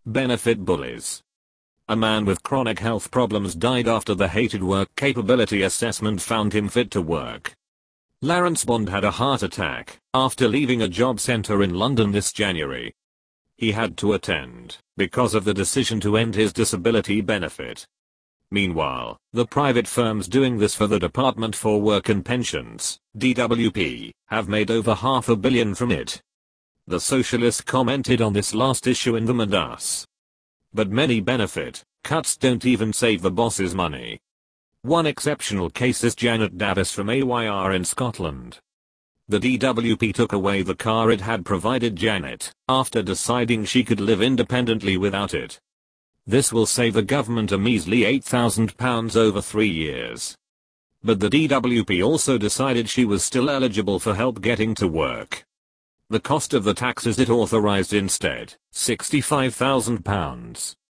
Benefit bullies. A man with chronic health problems died after the hated work capability assessment found him fit to work. Lawrence Bond had a heart attack after leaving a job centre in London this January. He had to attend because of the decision to end his disability benefit. Meanwhile, the private firms doing this for the Department for Work and Pensions, DWP, have made over $500 million from it. The socialist commented on this last issue in the Midas. But many benefit cuts don't even save the boss's money. One exceptional case is Janet Davis from AYR in Scotland. The DWP took away the car it had provided Janet after deciding she could live independently without it. This will save the government a measly £8,000 over 3 years. But the DWP also decided she was still eligible for help getting to work. The cost of the taxes it authorised instead, £65,000.